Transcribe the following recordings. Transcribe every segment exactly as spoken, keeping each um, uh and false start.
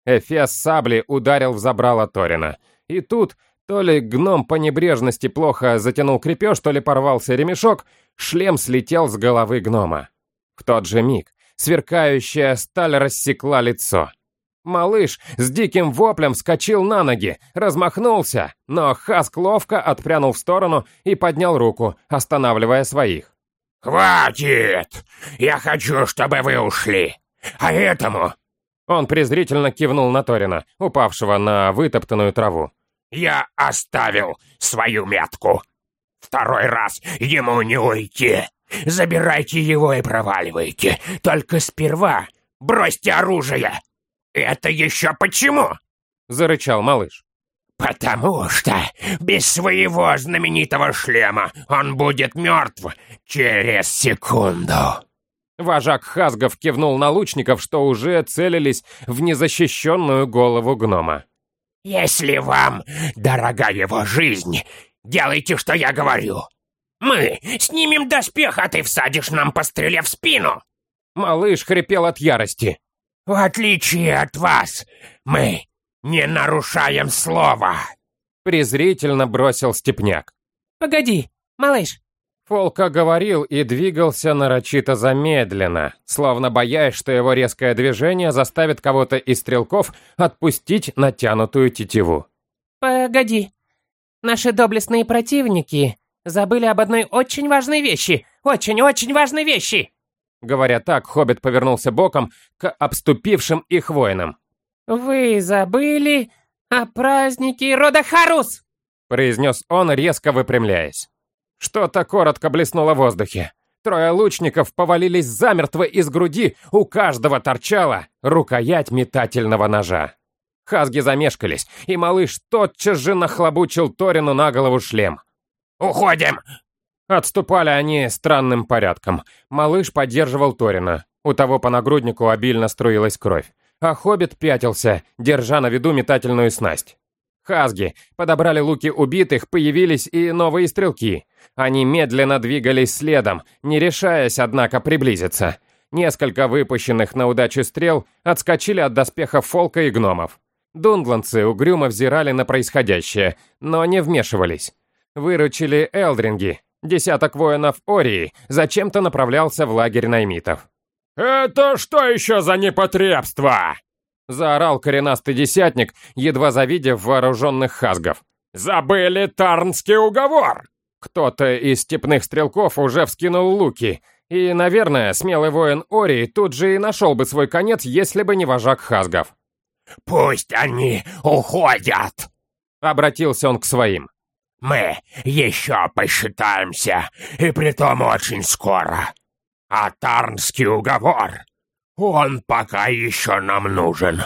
Эфес сабли ударил в забрало Торина. И тут, то ли гном по небрежности плохо затянул крепеж, то ли порвался ремешок, шлем слетел с головы гнома. В тот же миг сверкающая сталь рассекла лицо. Малыш с диким воплем вскочил на ноги, размахнулся, но Хаск ловко отпрянул в сторону и поднял руку, останавливая своих. «Хватит! Я хочу, чтобы вы ушли! А этому...» Он презрительно кивнул на Торина, упавшего на вытоптанную траву. «Я оставил свою метку! Второй раз ему не уйти! Забирайте его и проваливайте! Только сперва бросьте оружие!» «Это еще почему?» — зарычал малыш. «Потому что без своего знаменитого шлема он будет мертв через секунду». Вожак Хасгов кивнул на лучников, что уже целились в незащищенную голову гнома. «Если вам дорога его жизнь, делайте, что я говорю. Мы снимем доспех, а ты всадишь нам по стреле в спину». Малыш хрипел от ярости. «В отличие от вас, мы не нарушаем слова!» Презрительно бросил степняк. «Погоди, малыш!» Фолка говорил и двигался нарочито замедленно, словно боясь, что его резкое движение заставит кого-то из стрелков отпустить натянутую тетиву. «Погоди. Наши доблестные противники забыли об одной очень важной вещи. Очень-очень важной вещи!» Говоря так, хоббит повернулся боком к обступившим их воинам. «Вы забыли о празднике рода Харус!» произнес он, резко выпрямляясь. Что-то коротко блеснуло в воздухе. Трое лучников повалились замертво из груди, у каждого торчала рукоять метательного ножа. Хасги замешкались, и малыш тотчас же нахлобучил Торину на голову шлем. «Уходим!» Отступали они странным порядком. Малыш поддерживал Торина. У того по нагруднику обильно струилась кровь. А хоббит пятился, держа на виду метательную снасть. Хасги подобрали луки убитых, появились и новые стрелки. Они медленно двигались следом, не решаясь, однако, приблизиться. Несколько выпущенных на удачу стрел отскочили от доспехов Фолка и гномов. Дундландцы угрюмо взирали на происходящее, но не вмешивались. Выручили элдринги. Десяток воинов Ории зачем-то направлялся в лагерь наймитов. «Это что еще за непотребство?» — заорал коренастый десятник, едва завидев вооруженных хасгов. «Забыли Тарнский уговор!» Кто-то из степных стрелков уже вскинул луки, и, наверное, смелый воин Ории тут же и нашел бы свой конец, если бы не вожак хасгов. «Пусть они уходят!» — обратился он к своим. «Мы еще посчитаемся, и притом очень скоро. А Тарнский уговор, он пока еще нам нужен.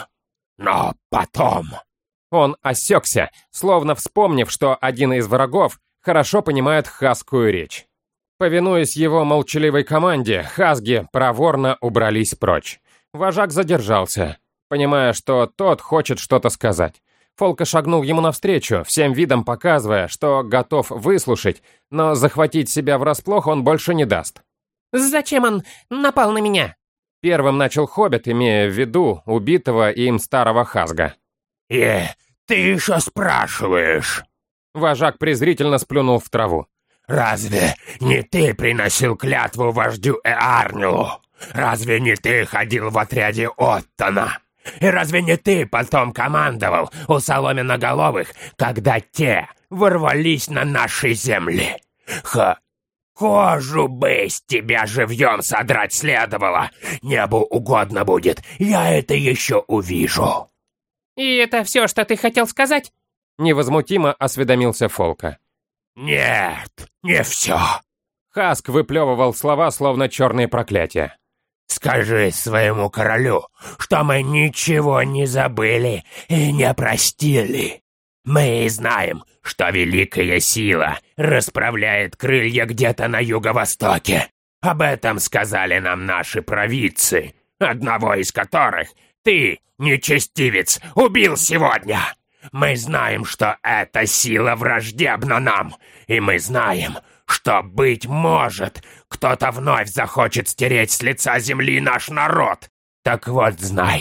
Но потом...» Он осекся, словно вспомнив, что один из врагов хорошо понимает хасскую речь. Повинуясь его молчаливой команде, хасги проворно убрались прочь. Вожак задержался, понимая, что тот хочет что-то сказать. Фолка шагнул ему навстречу, всем видом показывая, что готов выслушать, но захватить себя врасплох он больше не даст. «Зачем он напал на меня?» Первым начал хоббит, имея в виду убитого им старого хасга. «И ты еще спрашиваешь?» Вожак презрительно сплюнул в траву. «Разве не ты приносил клятву вождю Эарнилу? Разве не ты ходил в отряде Оттона? И разве не ты потом командовал у соломенноголовых, когда те ворвались на наши земли? Ха! Кожу бы с тебя живьем содрать следовало. Небу угодно будет, я это еще увижу». «И это все, что ты хотел сказать?» Невозмутимо осведомился Фолка. «Нет, не все». Хаск выплевывал слова, словно черные проклятия. «Скажи своему королю, что мы ничего не забыли и не простили. Мы знаем, что великая сила расправляет крылья где-то на юго-востоке. Об этом сказали нам наши провидцы, одного из которых ты, нечестивец, убил сегодня. Мы знаем, что эта сила враждебна нам, и мы знаем, что, быть может, кто-то вновь захочет стереть с лица земли наш народ. Так вот, знай,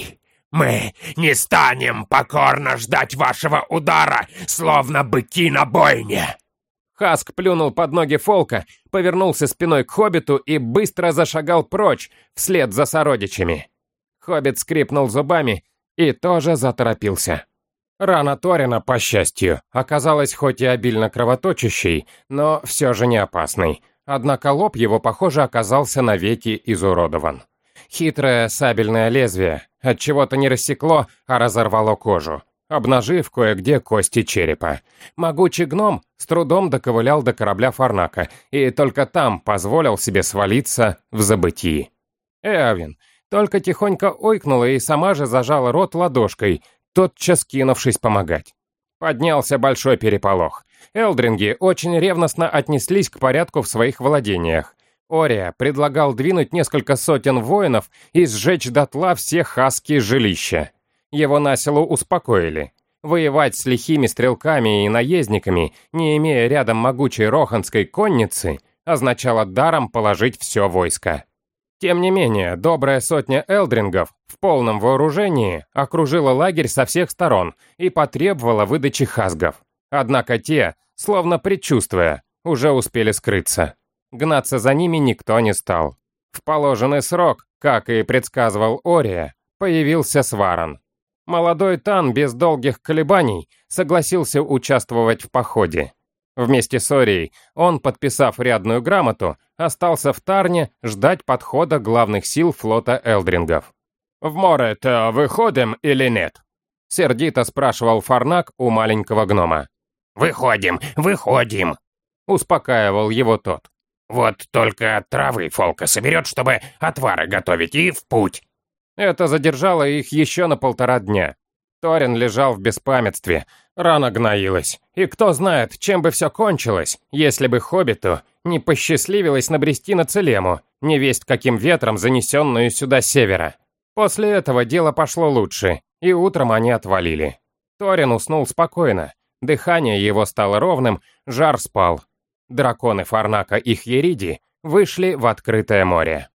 Мы не станем покорно ждать вашего удара, словно быки на бойне!» Хаск плюнул под ноги Фолка, повернулся спиной к хоббиту и быстро зашагал прочь, вслед за сородичами. Хоббит скрипнул зубами и тоже заторопился. Рана Торина, по счастью, оказалась хоть и обильно кровоточащей, но все же не опасной. Однако лоб его, похоже, оказался навеки изуродован. Хитрое сабельное лезвие отчего-то не рассекло, а разорвало кожу, обнажив кое-где кости черепа. Могучий гном с трудом доковылял до корабля Фарнака и только там позволил себе свалиться в забытии. Эовин только тихонько ойкнула и сама же зажала рот ладошкой, тотчас кинувшись помогать. Поднялся большой переполох. Элдринги очень ревностно отнеслись к порядку в своих владениях. Ория предлагал двинуть несколько сотен воинов и сжечь дотла все хаски жилища. Его насилу успокоили. Воевать с лихими стрелками и наездниками, не имея рядом могучей роханской конницы, означало даром положить все войско. Тем не менее, добрая сотня элдрингов в полном вооружении окружила лагерь со всех сторон и потребовала выдачи хасгов. Однако те, словно предчувствуя, уже успели скрыться. Гнаться за ними никто не стал. В положенный срок, как и предсказывал Ория, появился Сваран. Молодой Тан без долгих колебаний согласился участвовать в походе. Вместе с Орией он, подписав рядную грамоту, остался в Тарне ждать подхода главных сил флота элдрингов. «В море-то выходим или нет?» — сердито спрашивал Фарнак у маленького гнома. «Выходим, выходим!» — успокаивал его тот. «Вот только травы Фолка соберет, чтобы отвары готовить, и в путь!» Это задержало их еще на полтора дня. Торин лежал в беспамятстве, рана гноилась. И кто знает, чем бы все кончилось, если бы хоббиту не посчастливилось набрести на Целему, невесть каким ветром занесенную сюда с севера. После этого дело пошло лучше, и утром они отвалили. Торин уснул спокойно, дыхание его стало ровным, жар спал. Драконы Фарнака и Хьериди вышли в открытое море.